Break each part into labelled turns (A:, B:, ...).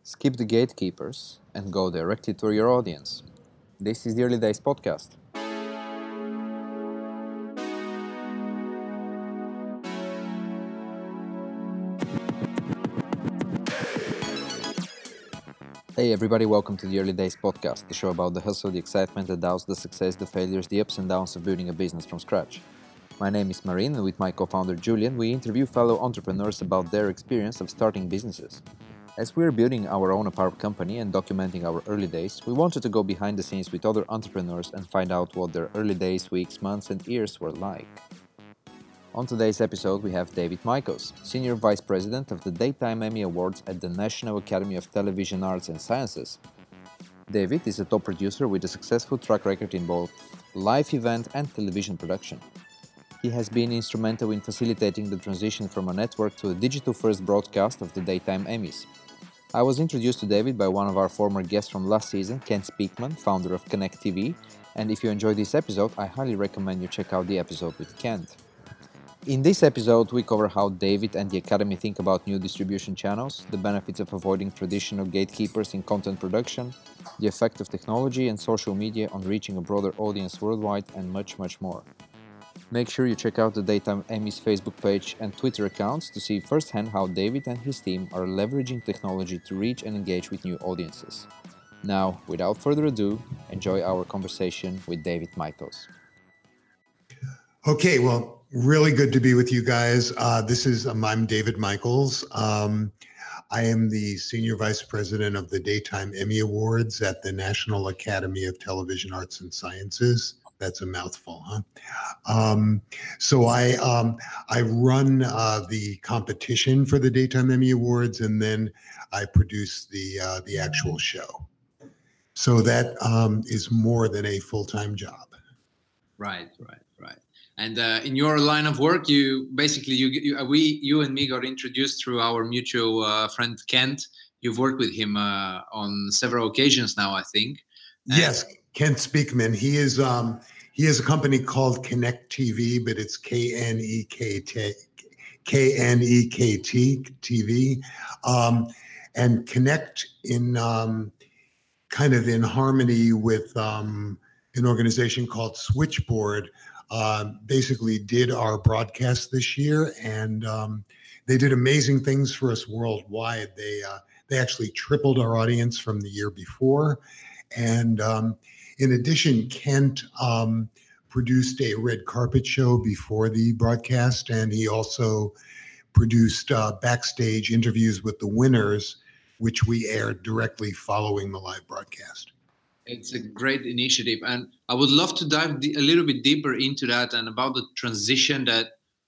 A: Skip the gatekeepers and go directly to your audience. This is the Early Days podcast. Hey everybody, welcome to the Early Days podcast, the show about the hustle, the excitement, the doubts, the success, the failures, the ups and downs of building a business from scratch. My name is Marin, and with my co-founder Julian, we interview fellow entrepreneurs about their experience of starting businesses. As we're building our own apparel company and documenting our early days, we wanted to go behind the scenes with other entrepreneurs and find out what their early days, weeks, months, and years were like. On today's episode, we have David Michaels, Senior Vice President of the Daytime Emmy Awards at the National Academy of Television Arts and Sciences. David is a top producer with a successful track record in both live event and television production. He has been instrumental in facilitating the transition from a network to a digital-first broadcast of the Daytime Emmys. I was introduced to David by one of our former guests from last season, Kent Speakman, founder of Connect TV, and if you enjoyed this episode, I highly recommend you check out the episode with Kent. In this episode, we cover how David and the Academy think about new distribution channels, the benefits of avoiding traditional gatekeepers in content production, the effect of technology and social media on reaching a broader audience worldwide, and much, much more. Make sure you check out the Daytime Emmys Facebook page and Twitter accounts to see firsthand how David and his team are leveraging technology to reach and engage with new audiences. Now, without further ado, enjoy our conversation with David Michaels.
B: Okay, well, really good to be with you guys. I'm David Michaels. I am the Senior Vice President of the Daytime Emmy Awards at the National Academy of Television Arts and Sciences. That's a mouthful, huh? So I run the competition for the Daytime Emmy Awards, and then I produce the actual show. So that is more than a full-time job.
C: Right. And in your line of work, you and me got introduced through our mutual friend Kent. You've worked with him on several occasions now, I think.
B: Yes, Kent Speakman. He has a company called Connect TV, but it's KNEKT TV, and Connect in kind of in harmony with an organization called Switchboard. Basically did our broadcast this year, and they did amazing things for us worldwide. They actually tripled our audience from the year before, and in addition, Kent produced a red carpet show before the broadcast, and he also produced backstage interviews with the winners, which we aired directly following the live broadcast.
C: It's a great initiative, and I would love to dive a little bit deeper into that and about the transition that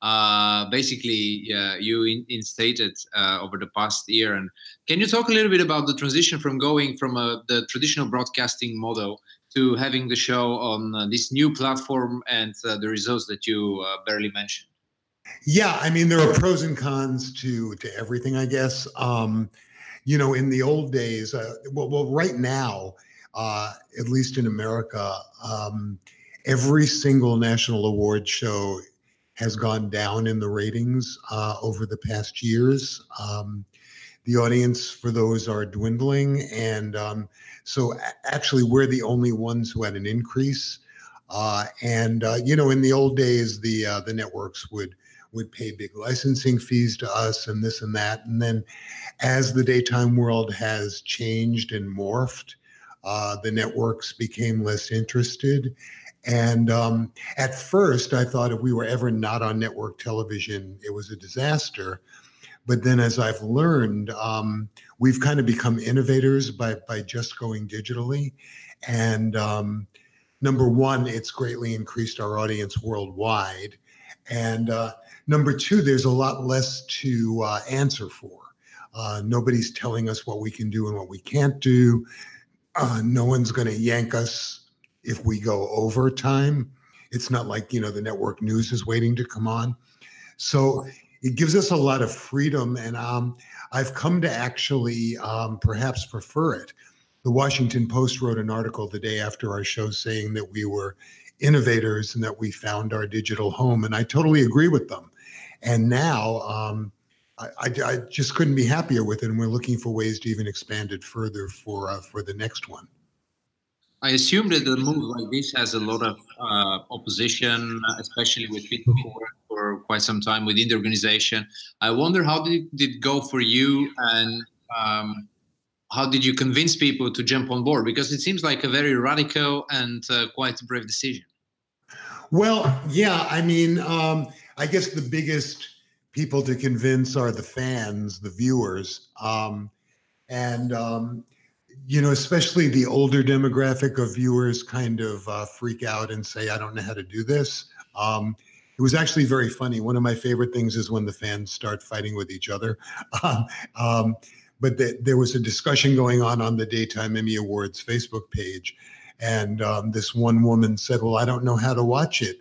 C: you instated over the past year. And can you talk a little bit about the transition from going from the traditional broadcasting model to having the show on this new platform and the results that you barely mentioned?
B: Yeah, I mean, there are pros and cons to everything, I guess. In the old days, right now, at least in America, every single national award show has gone down in the ratings over the past years. The audience for those are dwindling, and so actually we're the only ones who had an increase. In the old days, the networks would pay big licensing fees to us and this and that, and then as the daytime world has changed and morphed, the networks became less interested. And at first, I thought if we were ever not on network television, it was a disaster. But then as I've learned, we've kind of become innovators by just going digitally. And number one, it's greatly increased our audience worldwide. And number two, there's a lot less to answer for. Nobody's telling us what we can do and what we can't do. No one's going to yank us if we go over time. It's not like, the network news is waiting to come on. So it gives us a lot of freedom. And I've come to actually perhaps prefer it. The Washington Post wrote an article the day after our show saying that we were innovators and that we found our digital home. And I totally agree with them. And now I just couldn't be happier with it, and we're looking for ways to even expand it further for the next one.
C: I assume that the move like this has a lot of opposition, especially with people who work for quite some time within the organization. I wonder how did it go for you, and how did you convince people to jump on board? Because it seems like a very radical and quite brave decision.
B: Well, yeah, I mean, I guess the biggest people to convince are the fans, the viewers, and especially the older demographic of viewers kind of freak out and say, "I don't know how to do this." It was actually very funny. One of my favorite things is when the fans start fighting with each other. But there was a discussion going on the Daytime Emmy Awards Facebook page. And this one woman said, "Well, I don't know how to watch it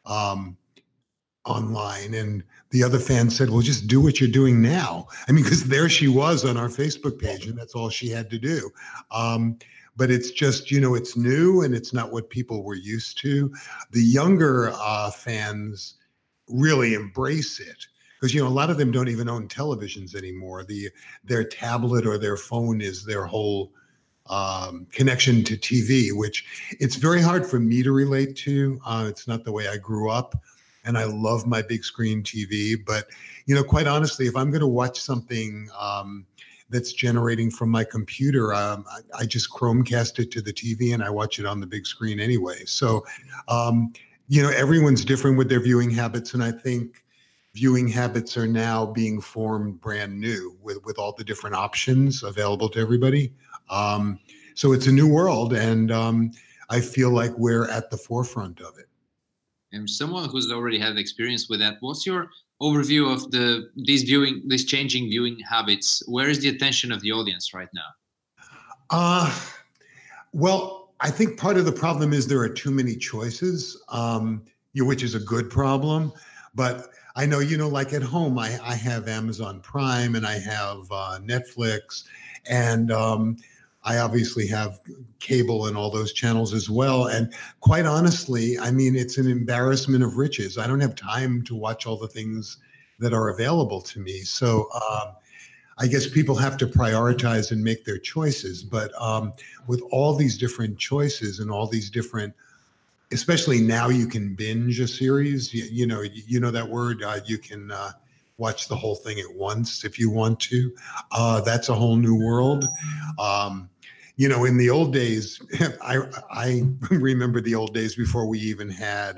B: online." And the other fan said, "Well, just do what you're doing now." I mean, because there she was on our Facebook page, and that's all she had to do. But it's just, it's new and it's not what people were used to. The younger fans really embrace it. Because a lot of them don't even own televisions anymore. Their tablet or their phone is their whole connection to TV, which it's very hard for me to relate to. It's not the way I grew up, and I love my big screen TV. But quite honestly, if I'm going to watch something that's generating from my computer, I just Chromecast it to the TV and I watch it on the big screen anyway. So, everyone's different with their viewing habits, and I think viewing habits are now being formed brand new with all the different options available to everybody. So it's a new world, and I feel like we're at the forefront of it.
C: And someone who's already had experience with that, what's your overview of these changing viewing habits? Where is the attention of the audience right now?
B: Well, I think part of the problem is there are too many choices, which is a good problem. But I know, like at home, I have Amazon Prime and I have Netflix, and I obviously have cable and all those channels as well. And quite honestly, I mean, it's an embarrassment of riches. I don't have time to watch all the things that are available to me. So I guess people have to prioritize and make their choices. But with all these different choices and all these different, especially now you can binge a series, you know that word, you can watch the whole thing at once if you want to. That's a whole new world. In the old days, I remember the old days before we even had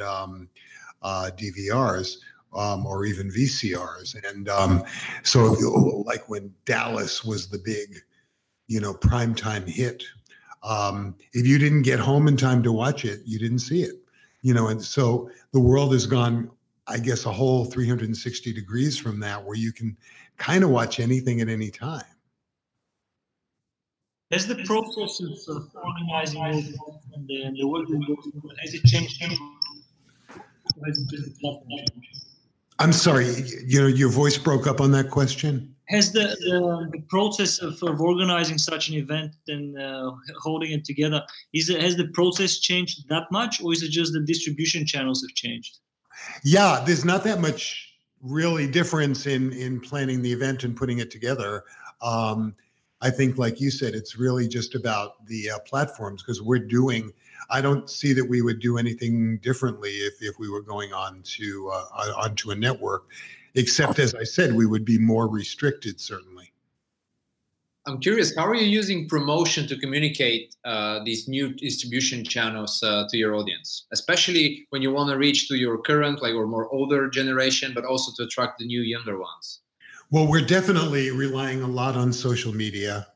B: DVRs or even VCRs. And so like when Dallas was the big, primetime hit, if you didn't get home in time to watch it, you didn't see it, and so the world has gone, I guess, a whole 360 degrees from that, where you can kind of watch anything at any time.
D: Has the process of organizing and the work has it changed?
B: I'm sorry, your voice broke up on that question.
D: Has the process of organizing such an event and holding it together, has the process changed that much, or is it just the distribution channels have changed?
B: Yeah, there's not that much really difference in planning the event and putting it together. I think, like you said, it's really just about the platforms, because I don't see that we would do anything differently if we were going onto a network, except, as I said, we would be more restricted, certainly.
C: I'm curious, how are you using promotion to communicate these new distribution channels to your audience, especially when you want to reach to your current, or more older generation, but also to attract the new younger ones?
B: Well, we're definitely relying a lot on social media.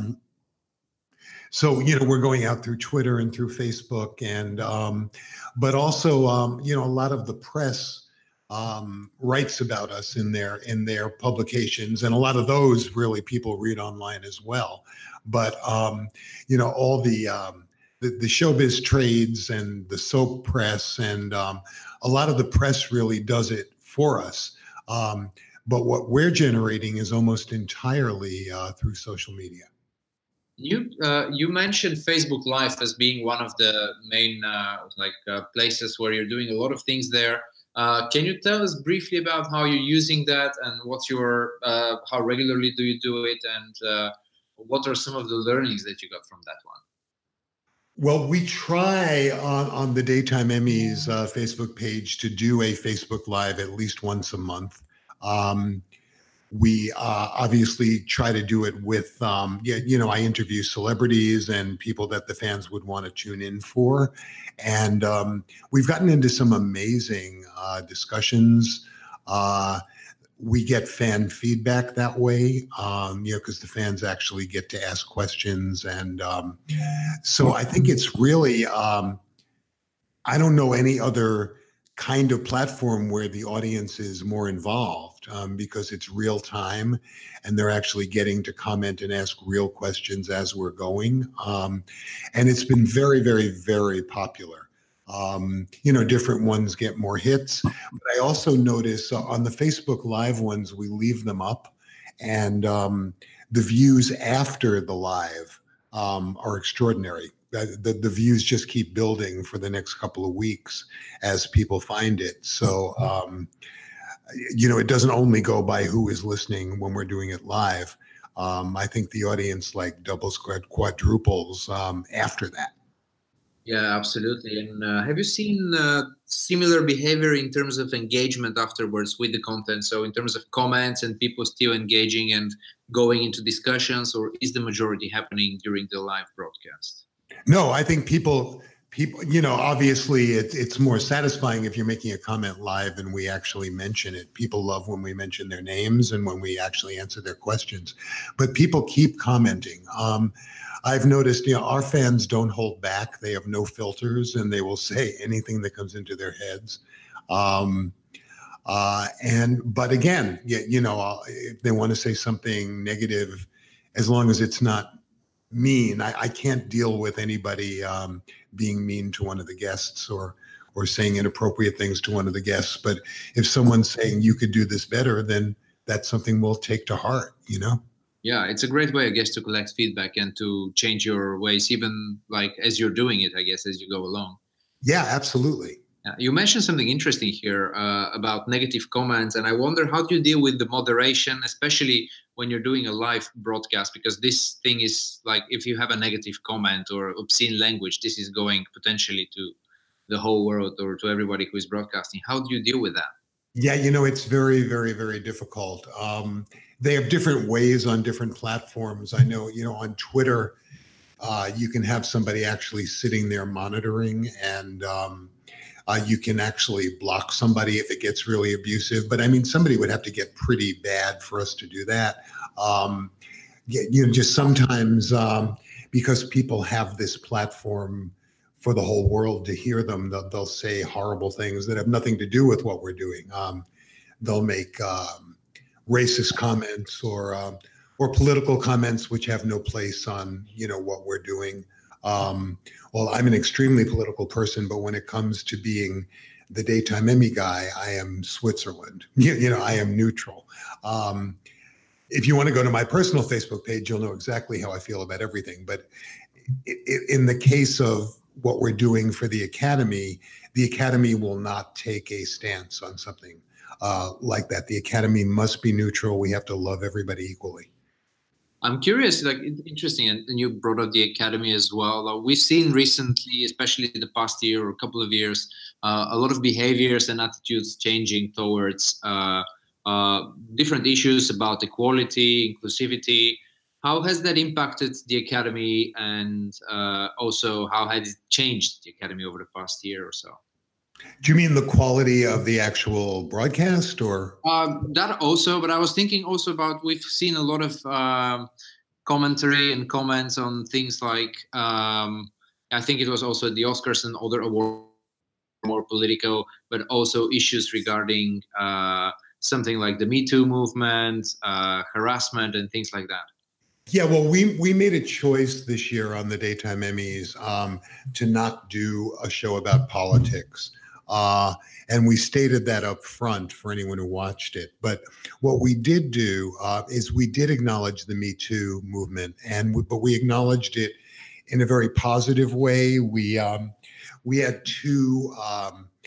B: So, we're going out through Twitter and through Facebook, and but also, a lot of the press writes about us in their publications, and a lot of those really people read online as well. But all the showbiz trades and the soap press, and a lot of the press really does it for us. But what we're generating is almost entirely through social media.
C: You mentioned Facebook Live as being one of the main places where you're doing a lot of things there. Can you tell us briefly about how you're using that, and what's your how regularly do you do it, and what are some of the learnings that you got from that one?
B: Well, we try on the Daytime Emmys Facebook page to do a Facebook Live at least once a month. We obviously try to do it with, I interview celebrities and people that the fans would want to tune in for. And we've gotten into some amazing discussions. We get fan feedback that way, because the fans actually get to ask questions. And so I think it's really, I don't know any other kind of platform where the audience is more involved, because it's real time and they're actually getting to comment and ask real questions as we're going. And it's been very, very, very popular. Different ones get more hits, but I also notice on the Facebook Live ones, we leave them up, and the views after the live are extraordinary. The views just keep building for the next couple of weeks as people find it. So, it doesn't only go by who is listening when we're doing it live. I think the audience doubles, quadruples after that.
C: Yeah, absolutely. And have you seen similar behavior in terms of engagement afterwards with the content? So in terms of comments and people still engaging and going into discussions, or is the majority happening during the live broadcast?
B: No, I think people, obviously it's more satisfying if you're making a comment live and we actually mention it. People love when we mention their names and when we actually answer their questions, but people keep commenting. I've noticed, our fans don't hold back. They have no filters and they will say anything that comes into their heads. But again, if they want to say something negative, as long as it's not mean, I can't deal with anybody being mean to one of the guests or saying inappropriate things to one of the guests. But if someone's saying you could do this better, then that's something we'll take to heart,
C: Yeah, it's a great way, I guess, to collect feedback and to change your ways, even as you're doing it, I guess, as you go along.
B: Yeah, absolutely.
C: You mentioned something interesting here about negative comments, and I wonder, how do you deal with the moderation, especially when you're doing a live broadcast? Because this thing is if you have a negative comment or obscene language, this is going potentially to the whole world or to everybody who is broadcasting. How do you deal with that?
B: Yeah, it's very, very, very difficult. They have different ways on different platforms. I know, on Twitter, you can have somebody actually sitting there monitoring, and you can actually block somebody if it gets really abusive. But I mean, somebody would have to get pretty bad for us to do that. Just sometimes because people have this platform for the whole world to hear them, they'll say horrible things that have nothing to do with what we're doing. They'll make racist comments or political comments which have no place on what we're doing. Well, I'm an extremely political person, but when it comes to being the Daytime Emmy guy, I am Switzerland. I am neutral. If you want to go to my personal Facebook page, you'll know exactly how I feel about everything. But in the case of what we're doing for the Academy will not take a stance on something like that. The Academy must be neutral. We have to love everybody equally.
C: I'm curious, interesting, and you brought up the Academy as well. We've seen recently, especially the past year or a couple of years, a lot of behaviors and attitudes changing towards different issues about equality, inclusivity. How has that impacted the Academy, and also how has it changed the Academy over the past year or so?
B: Do you mean the quality of the actual broadcast, or?
C: That also, but I was thinking also about, we've seen a lot of commentary and comments on things like, I think it was also the Oscars and other awards, more political, but also issues regarding something like the Me Too movement, harassment, and things like that.
B: Yeah, well, we made a choice this year on the Daytime Emmys to not do a show about politics. And we stated that up front for anyone who watched it. But what we did do is we did acknowledge the Me Too movement, but we acknowledged it in a very positive way. We had two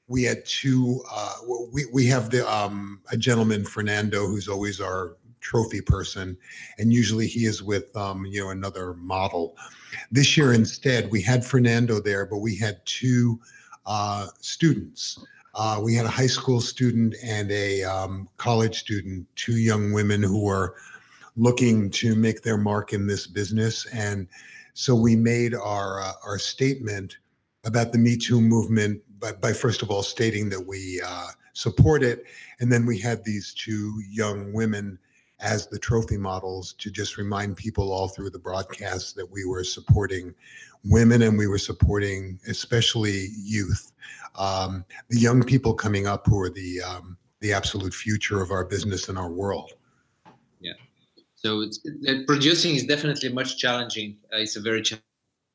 B: we had two. We have a gentleman, Fernando, who's always our trophy person, and usually he is with another model. This year instead, we had Fernando there, but we had two students. We had a high school student and a college student, two young women who were looking to make their mark in this business. And so we made our statement about the Me Too movement by first of all stating that we support it. And then we had these two young women as the trophy models to just remind people all through the broadcast that we were supporting women and we were supporting especially youth. The young people coming up who are the absolute future of our business and our world.
C: Yeah. So producing is definitely much challenging. It's a very challenging.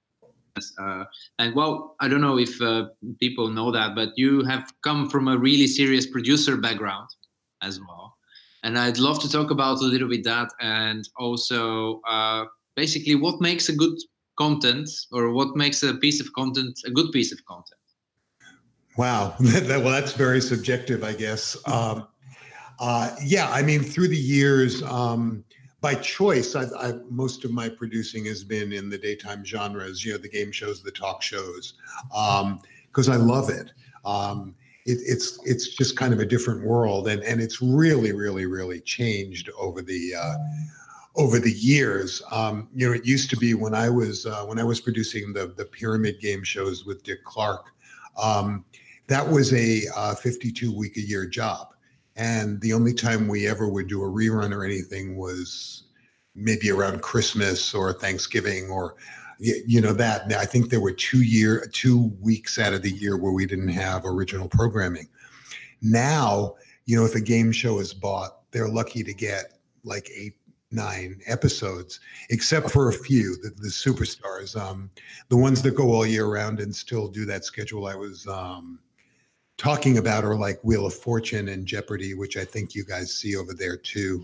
C: And well, I don't know if people know that, but you have come from a really serious producer background as well. And I'd love to talk about a little bit that, and also basically what makes a good content, or what makes a piece of content a good piece of content.
B: Wow. Well, that's very subjective, I guess. Yeah, I mean, through the years, by choice, most of my producing has been in the daytime genres, the game shows, the talk shows, because I love it. It's just kind of a different world, and it's really, really, really changed over the years. It used to be when I was producing the pyramid game shows with Dick Clark. That was a 52-week-a-year job. And the only time we ever would do a rerun or anything was maybe around Christmas or Thanksgiving or, that. I think there were 2 weeks out of the year where we didn't have original programming. Now, if a game show is bought, they're lucky to get like 8-9 episodes, except for a few, the superstars, the ones that go all year round and still do that schedule I was talking about are like Wheel of Fortune and Jeopardy, which I think you guys see over there too.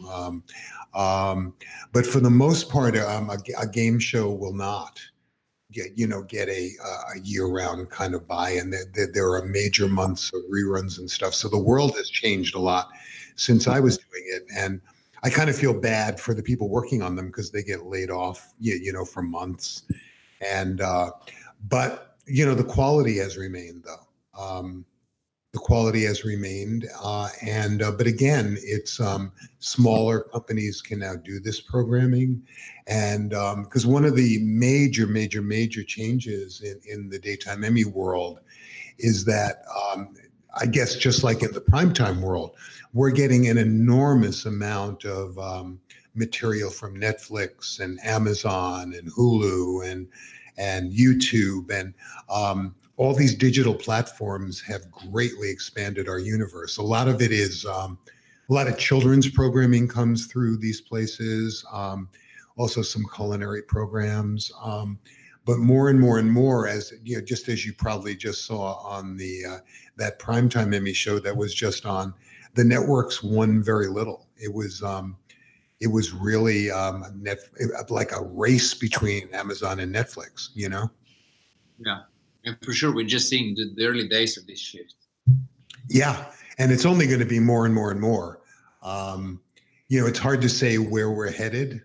B: But for the most part, a game show will not get a year-round kind of buy, and there are major months of reruns and stuff. So the world has changed a lot since I was doing it, and I kind of feel bad for the people working on them because they get laid off, for months. And but the quality has remained though. The quality has remained, but again, it's smaller companies can now do this programming, and because one of the major changes in the daytime Emmy world is that I guess just like in the primetime world, we're getting an enormous amount of material from Netflix and Amazon and Hulu and YouTube and all these digital platforms have greatly expanded our universe. A lot of it is a lot of children's programming comes through these places, also some culinary programs, but more and more, as just as you probably just saw on that primetime Emmy show that was just on, the networks won very little. It was really like a race between Amazon and Netflix,
C: Yeah. And for sure, we're just seeing the early days of this shift.
B: Yeah, and it's only going to be more and more and more. It's hard to say where we're headed,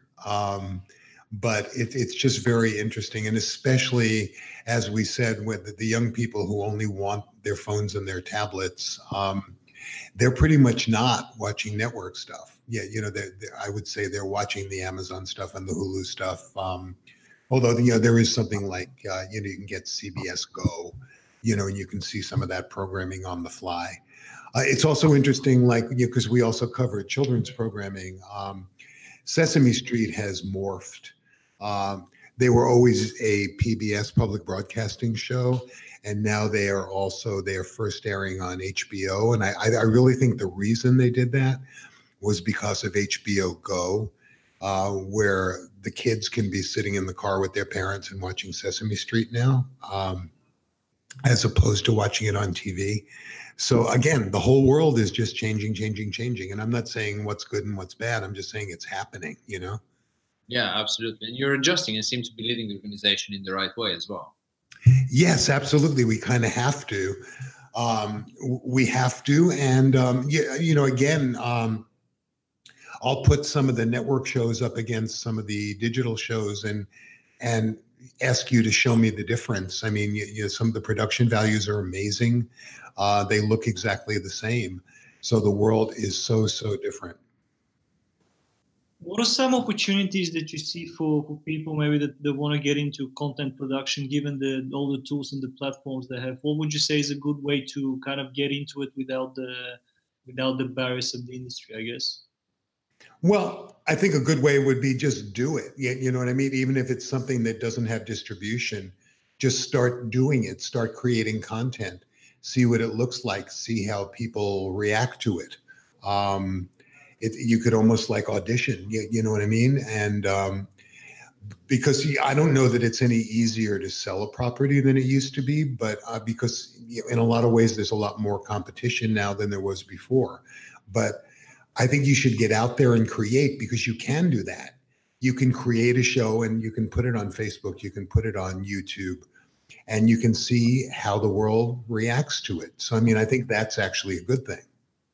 B: but it's just very interesting. And especially, as we said, with the young people who only want their phones and their tablets, they're pretty much not watching network stuff. Yeah, I would say they're watching the Amazon stuff and the Hulu stuff. Although there is something like you can get CBS Go, and you can see some of that programming on the fly. It's also interesting, because we also cover children's programming. Sesame Street has morphed. They were always a PBS public broadcasting show, and now they are first airing on HBO. And I really think the reason they did that was because of HBO Go. Where the kids can be sitting in the car with their parents and watching Sesame Street now, as opposed to watching it on TV. So again, the whole world is just changing. And I'm not saying what's good and what's bad. I'm just saying it's happening,
C: Yeah, absolutely. And you're adjusting and seem to be leading the organization in the right way as well.
B: Yes, absolutely. We kind of have to. We have to, and again, I'll put some of the network shows up against some of the digital shows, and ask you to show me the difference. I mean, some of the production values are amazing. They look exactly the same. So the world is so different.
D: What are some opportunities that you see for people maybe that want to get into content production, given all the tools and the platforms they have? What would you say is a good way to kind of get into it without the barriers of the industry, I guess?
B: Well, I think a good way would be just do it. You know what I mean? Even if it's something that doesn't have distribution, just start doing it, start creating content, see what it looks like, see how people react to it. You could almost like audition, you know what I mean? And because I don't know that it's any easier to sell a property than it used to be, but because in a lot of ways, there's a lot more competition now than there was before. But I think you should get out there and create, because you can do that. You can create a show and you can put it on Facebook, you can put it on YouTube, and you can see how the world reacts to it. So, I mean, I think that's actually a good thing.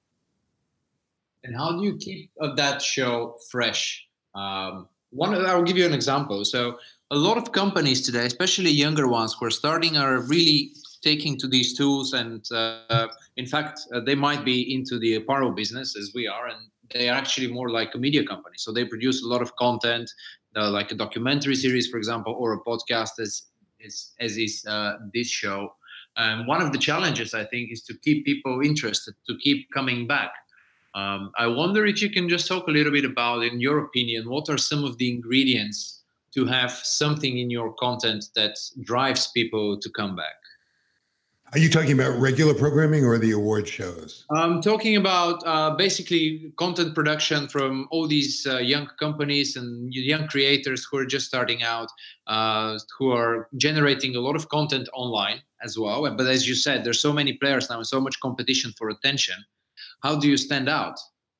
C: And how do you keep that show fresh? I'll give you an example. So a lot of companies today, especially younger ones who are starting, are really taking to these tools. And in fact, they might be into the apparel business as we are, and they are actually more like a media company. So they produce a lot of content, like a documentary series, for example, or a podcast as is this show. And one of the challenges, I think, is to keep people interested, to keep coming back. I wonder if you can just talk a little bit about, in your opinion, what are some of the ingredients to have something in your content that drives people to come back?
B: Are you talking about regular programming or the award shows?
C: I'm talking about basically content production from all these young companies and young creators who are just starting out, who are generating a lot of content online as well. But as you said, there's so many players now and so much competition for attention. How do you stand out?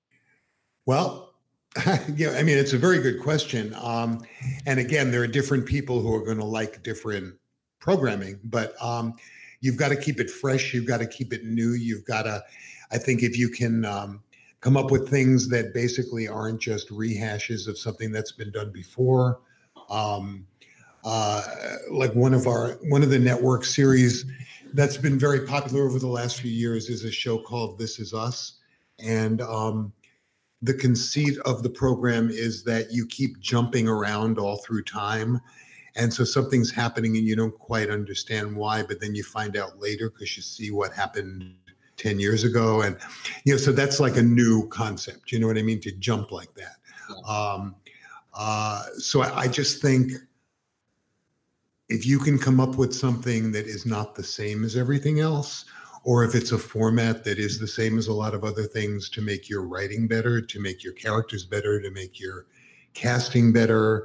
B: Well, yeah, I mean, it's a very good question. And again, there are different people who are going to like different programming, but you've got to keep it fresh. You've got to keep it new. You've got to, I think if you can come up with things that basically aren't just rehashes of something that's been done before, like one of the network series that's been very popular over the last few years is a show called This Is Us. And the conceit of the program is that you keep jumping around all through time. And so something's happening and you don't quite understand why, but then you find out later because you see what happened 10 years ago. And, so that's like a new concept, you know what I mean? To jump like that. Yeah. So I just think if you can come up with something that is not the same as everything else, or if it's a format that is the same as a lot of other things, to make your writing better, to make your characters better, to make your casting better,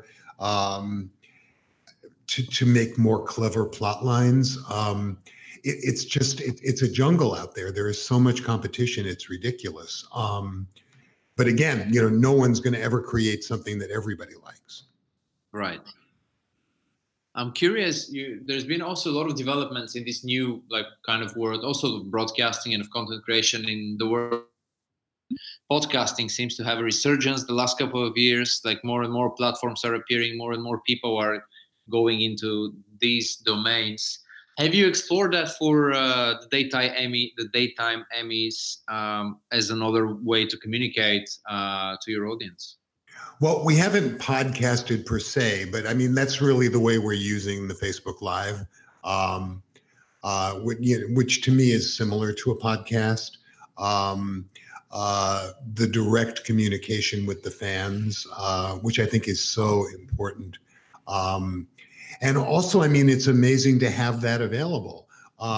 B: to make more clever plot lines. It's a jungle out there. There is so much competition. It's ridiculous. But again, no one's going to ever create something that everybody likes.
C: Right. I'm curious, there's been also a lot of developments in this new kind of world, also broadcasting and of content creation in the world. Podcasting seems to have a resurgence the last couple of years, like more and more platforms are appearing, more and more people are going into these domains. Have you explored that for the daytime Emmys as another way to communicate to your audience?
B: Well, we haven't podcasted per se, but I mean, that's really the way we're using the Facebook Live, which to me is similar to a podcast. The direct communication with the fans, which I think is so important. And also, I mean, it's amazing to have that available.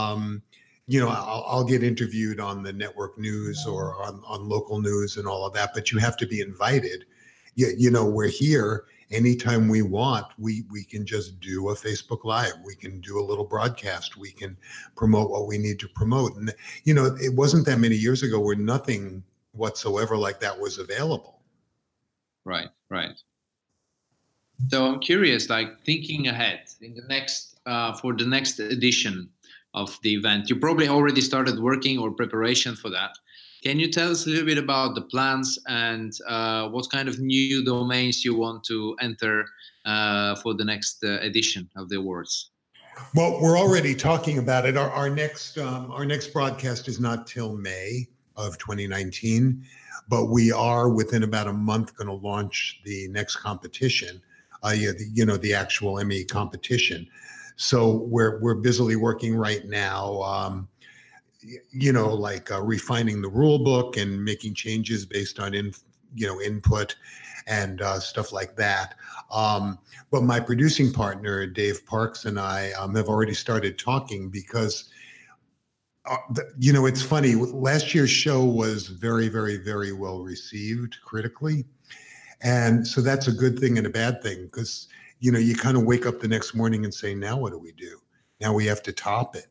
B: I'll get interviewed on the network news or on local news and all of that, but you have to be invited. We're here anytime we want. We can just do a Facebook Live. We can do a little broadcast. We can promote what we need to promote. And, it wasn't that many years ago where nothing whatsoever like that was available.
C: Right. So I'm curious, thinking ahead in the next for the next edition, of the event. You probably already started working or preparation for that. Can you tell us a little bit about the plans and what kind of new domains you want to enter for the next edition of the awards?
B: Well, we're already talking about it. Our next broadcast is not till May of 2019, but we are within about a month going to launch the next competition. The actual Emmy competition. So we're busily working right now. Refining the rule book and making changes based on input and stuff like that. But my producing partner, Dave Parks, and I have already started talking because, it's funny. Last year's show was very, very, very well received critically. And so that's a good thing and a bad thing because, you kind of wake up the next morning and say, now what do we do? Now we have to top it,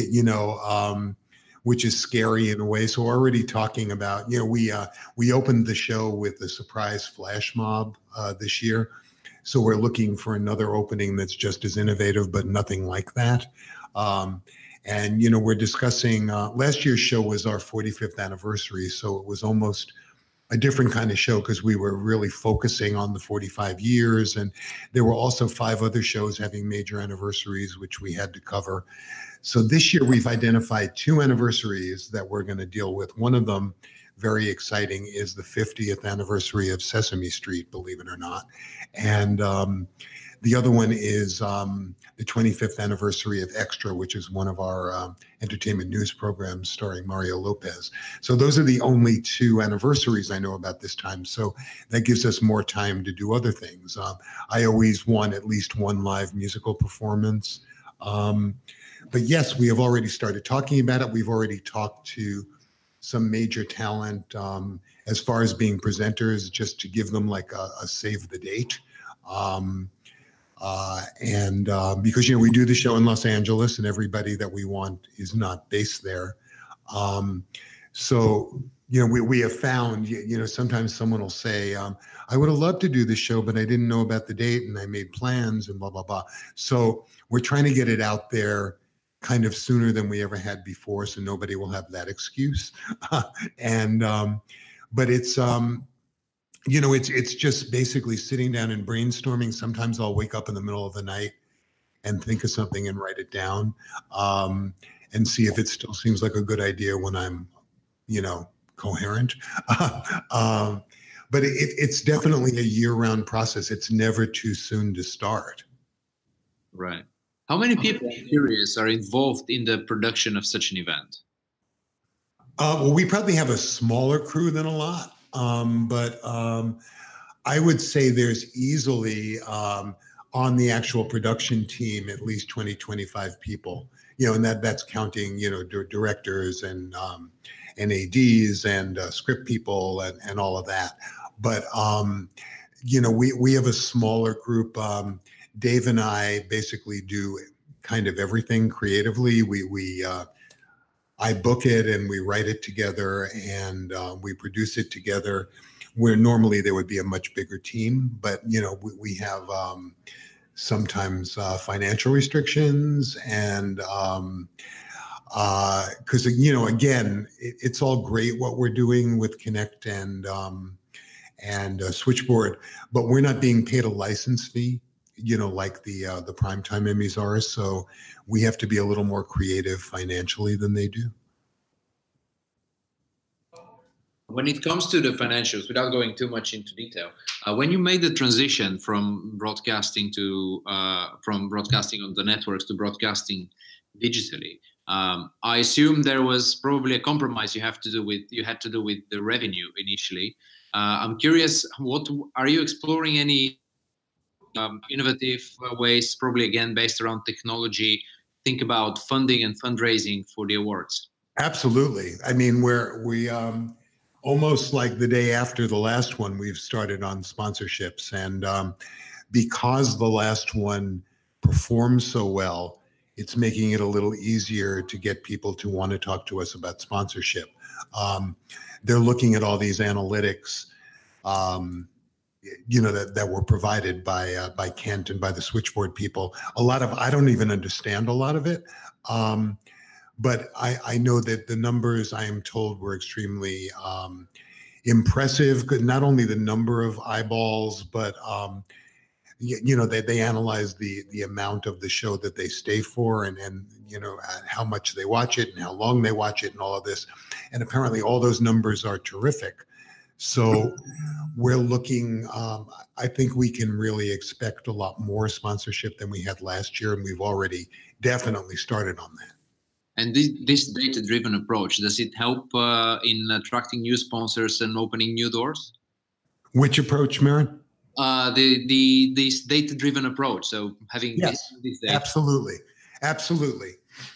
B: which is scary in a way. So we're already talking about, we opened the show with a surprise flash mob this year. So we're looking for another opening that's just as innovative, but nothing like that. We're discussing, last year's show was our 45th anniversary. So it was almost a different kind of show because we were really focusing on the 45 years. And there were also 5 other shows having major anniversaries, which we had to cover. So this year we've identified 2 anniversaries that we're going to deal with. One of them, very exciting, is the 50th anniversary of Sesame Street, believe it or not. And the other one is the 25th anniversary of Extra, which is one of our entertainment news programs starring Mario Lopez. So those are the only 2 anniversaries I know about this time. So that gives us more time to do other things. I always want at least one live musical performance. But yes, we have already started talking about it. We've already talked to some major talent as far as being presenters, just to give them like a save the date. Because, we do the show in Los Angeles and everybody that we want is not based there. We have found, sometimes someone will say, I would have loved to do this show, but I didn't know about the date and I made plans and blah, blah, blah. So we're trying to get it out there kind of sooner than we ever had before. So nobody will have that excuse. But it's, it's just basically sitting down and brainstorming. Sometimes I'll wake up in the middle of the night and think of something and write it down and see if it still seems like a good idea when I'm, coherent. But it's definitely a year-round process. It's never too soon to start.
C: Right. How many people, I'm curious, are involved in the production of such an event?
B: Well, we probably have a smaller crew than a lot. But I would say there's easily on the actual production team at least 20, 25 people, and that's counting, directors and ADs and script people and all of that. But, we have a smaller group. Dave and I basically do kind of everything creatively. I book it and we write it together and we produce it together, where normally there would be a much bigger team. But, we have sometimes financial restrictions and because, again, it's all great what we're doing with Connect and Switchboard, but we're not being paid a license fee, like the Primetime Emmys are. So we have to be a little more creative financially than they do.
C: When it comes to the financials, without going too much into detail, when you made the transition from broadcasting from broadcasting on the networks to broadcasting digitally, I assume there was probably a compromise you had to do with the revenue initially. I'm curious, are you exploring any innovative ways, probably again based around technology, think about funding and fundraising for the awards?
B: Absolutely. I mean, we almost like the day after the last one, we've started on sponsorships, and because the last one performed so well, it's making it a little easier to get people to want to talk to us about sponsorship. They're looking at all these analytics. that were provided by Kent and by the switchboard people. A lot of I don't even understand a lot of it, but I know that the numbers I am told were extremely impressive. Not only the number of eyeballs, but they analyze the amount of the show that they stay for, and how much they watch it and how long they watch it and all of this, and apparently all those numbers are terrific. So we're looking, I think we can really expect a lot more sponsorship than we had last year, and we've already definitely started on that.
C: And this data-driven approach, does it help in attracting new sponsors and opening new doors?
B: Which approach, Marin?
C: This data-driven approach. So having
B: this data. Absolutely.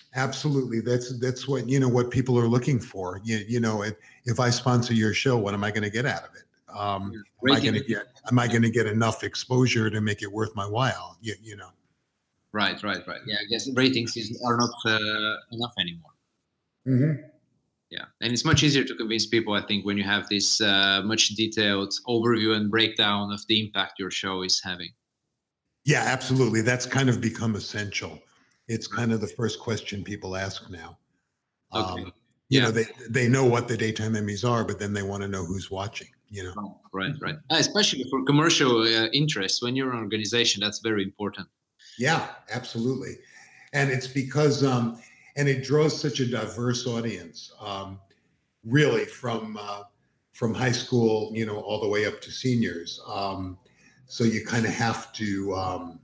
B: That's what what people are looking for. If I sponsor your show, what am I going to get out of it? Am I going to get enough exposure to make it worth my while?
C: Right. Yeah, I guess ratings are not enough anymore.
B: Mm-hmm.
C: Yeah, and it's much easier to convince people, I think, when you have this much detailed overview and breakdown of the impact your show is having.
B: Yeah, absolutely. That's kind of become essential. It's kind of the first question people ask now.
C: Okay.
B: They know what the daytime Emmys are, but then they want to know who's watching.
C: Right. Especially for commercial interests, when you're an organization, that's very important.
B: Yeah, absolutely. And it's because, and it draws such a diverse audience, really from high school, all the way up to seniors. So you kind of have to,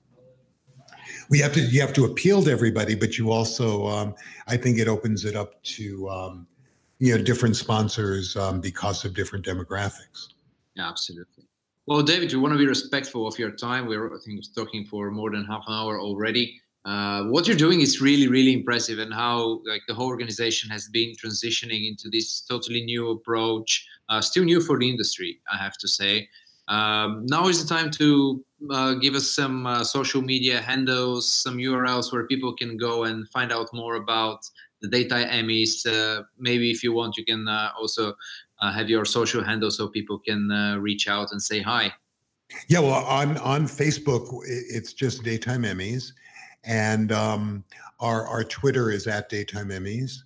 B: you have to appeal to everybody, but you also, I think it opens it up to, different sponsors because of different demographics.
C: Yeah, absolutely. Well, David, we want to be respectful of your time. We're, I think, talking for more than half an hour already. What you're doing is really, really impressive, and how the whole organization has been transitioning into this totally new approach, still new for the industry, I have to say. Now is the time to give us some social media handles, some URLs where people can go and find out more about the Daytime Emmys. Maybe if you want, you can also have your social handle so people can reach out and say hi.
B: Yeah, well, on Facebook, it's just Daytime Emmys, and our Twitter is @Daytime Emmys,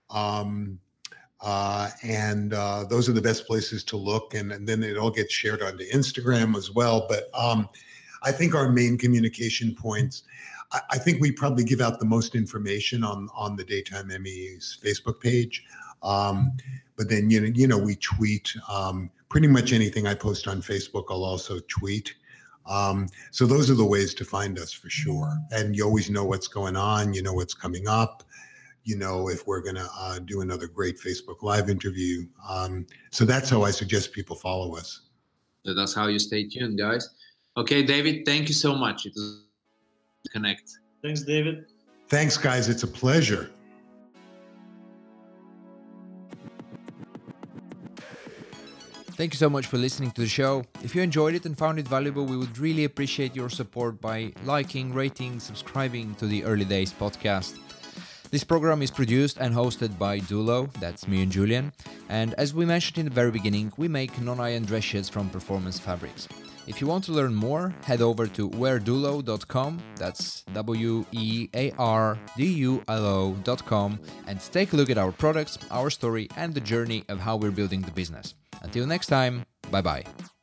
B: and those are the best places to look, and then it all gets shared onto Instagram as well. But I think our main communication points, I think we probably give out the most information on the Daytime Emmys Facebook page. But then, we tweet pretty much anything I post on Facebook, I'll also tweet. So those are the ways to find us for sure. And you always know what's going on, what's coming up, if we're going to do another great Facebook Live interview. So that's how I suggest people follow us.
C: So that's how you stay tuned, guys. Okay, David, thank you so much. It was connect.
D: Thanks, David.
B: Thanks, guys. It's a pleasure.
A: Thank you so much for listening to the show. If you enjoyed it and found it valuable, we would really appreciate your support by liking, rating, subscribing to the Early Days podcast. This program is produced and hosted by Dulo, that's me and Julian, and as we mentioned in the very beginning, we make non-iron dress shirts from Performance Fabrics. If you want to learn more, head over to weardulo.com, that's weardulo.com, and take a look at our products, our story, and the journey of how we're building the business. Until next time, bye-bye.